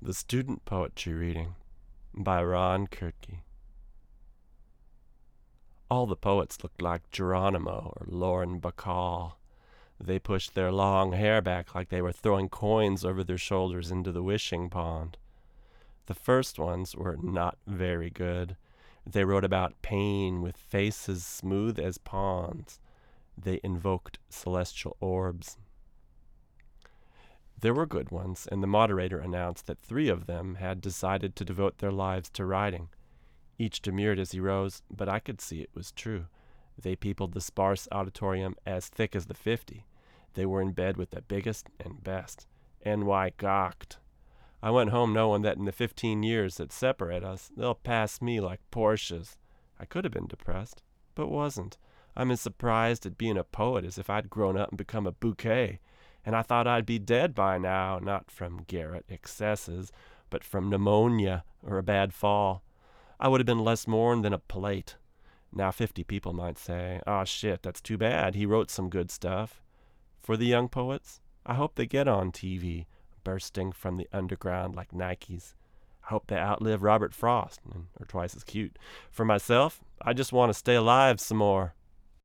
The Student Poetry Reading by Ron Kurtke. All the poets looked like Geronimo or Lauren Bacall. They pushed their long hair back like they were throwing coins over their shoulders into the wishing pond. The first ones were not very good. They wrote about pain with faces smooth as ponds. They invoked celestial orbs. There were good ones, and the moderator announced that 3 of them had decided to devote their lives to writing. Each demurred as he rose, but I could see it was true. They peopled the sparse auditorium as thick as the 50. They were in bed with the biggest and best. NY gawked. I went home knowing that in the 15 years that separate us, they'll pass me like Porsches. I could have been depressed, but wasn't. I'm as surprised at being a poet as if I'd grown up and become a bouquet. And I thought I'd be dead by now, not from garret excesses, but from pneumonia or a bad fall. I would have been less mourned than a plate. Now 50 people might say, "Aw, shit, that's too bad. He wrote some good stuff." For the young poets, I hope they get on TV, bursting from the underground like Nikes. I hope they outlive Robert Frost and are twice as cute. For myself, I just want to stay alive some more.